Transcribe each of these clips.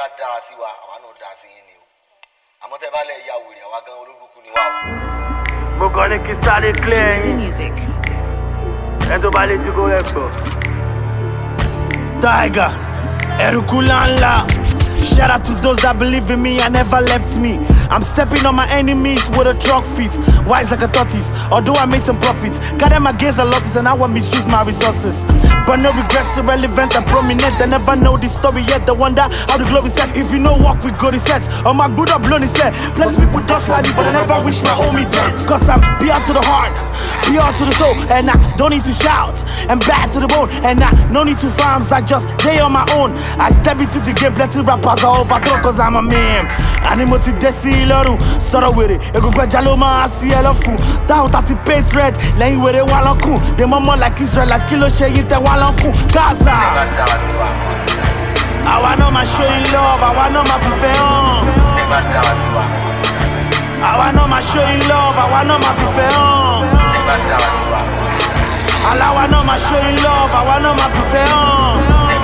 bá dára sí wa àwa náà dára sí yín ni o àmọ́ tẹ́ bá lẹ̀ ya wèrè àwa gan olórúkú ni wà o. mo kàn ní kí sáré clear yín ẹ tó bá lè dúró rẹ gbọ́. Tiger, Erukulala. Shout out to those that believe in me and never left me. I'm stepping on my enemies with a truck feet, wise like a tortoise. Although I made some profit, got them my gains and losses, and I will misuse my resources. But no regrets, irrelevant and prominent. They never know the story yet. They wonder how the glory set. If you know walk with God, it sets. On my good up blown, it set. Plenty people just like me, but I never wish my homie dead. Cause I'm pure to the heart, pure to the soul, and I don't need to shout. And bad to the bone, and I no need to farms. I just stay on my own. I step into the game, plenty rappers are overthrow cause I'm a meme. Animoti desi lorun, sọ̀rọ̀ wèrè, egungun ẹja ló máa sí ẹ lọ́fun. Táwọn tàti paint red, lẹ́yìn wèrè wà lọ́kùn. They mọ́mọ́ like Israelite, kí ló ṣe yín tẹ wá lọ́kùn. Gaza! Àwa náà máa show you love, àwa náà máa fìfẹ́ hàn. Àwa náà máa show you love, àwa náà máa fìfẹ́ hàn. Àláwa náà máa show you love, àwa náà máa fìfẹ́ hàn.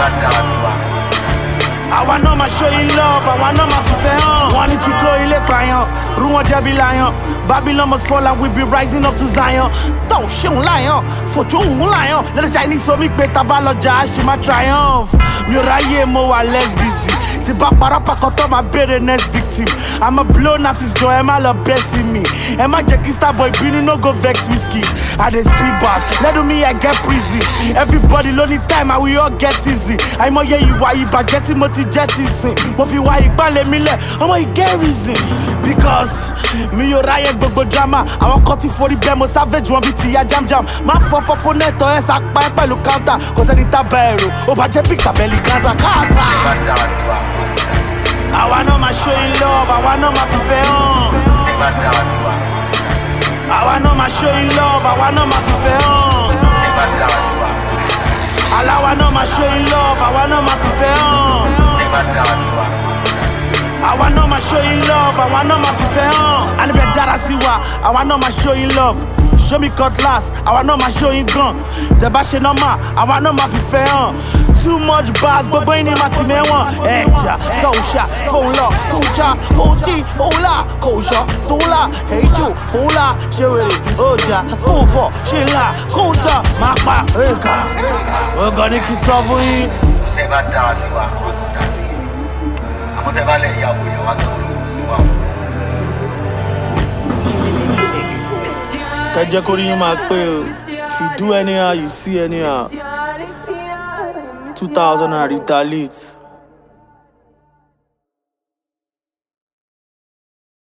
Àwa náà máa show you love, àwa náà máa fìfẹ́ hàn. Wọ́n ní tí kò ilé pààyàn, rú wọn jẹ́bi láyàn. Babylon must fall and we be rising up to Zion. Tó ṣeun láyàn, fojú òun láyàn. Lẹ́nu Chinese omi pé tabalọ́jà ṣe máa triumph. Mi ò ráyè mo wà less busy. Ti bá parọ́ pàkọ́tọ́ máa béèrè next victim. I'm a blown artist jọ ẹ má lọ bẹ́ sí mi. Ẹ má jẹ́ kí Starboy bínú no go vex whiskey. I dey speed bars, lẹ́nu mi I get prison. Everybody ló ní time and we all get easy. Àìmọye ìwà ìbàjẹ́ tí mo ti jẹ́ ti sìn. Mo fi wá ìgbàlẹ̀ mi lẹ̀, ọmọ yìí get reason. Because mi ò ráyè gbogbo drama. Àwọn kan ti forí bẹ́ẹ̀ mo savage wọn bí ti ya jamjam. Má fọ́ fọ́pọ́nẹ́tọ̀ ẹ̀ sàpá ẹ̀ pẹ̀lú counter. Kò sẹ́ni tábà ẹ̀rọ, ó bá jẹ́ big tàbẹ́lì Gaza. Àwa náà máa show you love, àwa náà máa fìfẹ́ hàn. Àwa náà máa show you love, àwa náà máa fìfẹ́ hàn. Àláwa náà máa show you love, àwa náà máa fìfẹ́ hàn. Àwa náà máa show you love, àwa náà máa fìfẹ́ hàn. Àníbẹ̀ dára sí wa, àwa náà máa show you love. Show me cutlass, àwa náà máa show you gun. Tẹ́ bá ṣe normal, àwa náà máa fìfẹ́ hàn. Too much bars, gbogbo ẹni máa ti mẹ́wọ̀n. Ẹja, tọ̀ọ̀ṣà, fòun lọ, kòjà, òjì, òòlà, kòṣọ́, tòólà, èjò, òòlà, ṣe wèrè, ọjà, òfò, ṣe ńlá, kòjà, máa pa èèkà. Ọgọ́ ní kí sọ fún yín. Tẹ́ bá dára sí wa, ó ti dá sí yín. Àmọ́ tẹ́ bá lẹ̀ ya wèrè àwa gan olórúkú ni wà o. Kẹjẹ kórìí yín máa pé o. If you do anyhow, you see anyhow. 2000 and retaliate.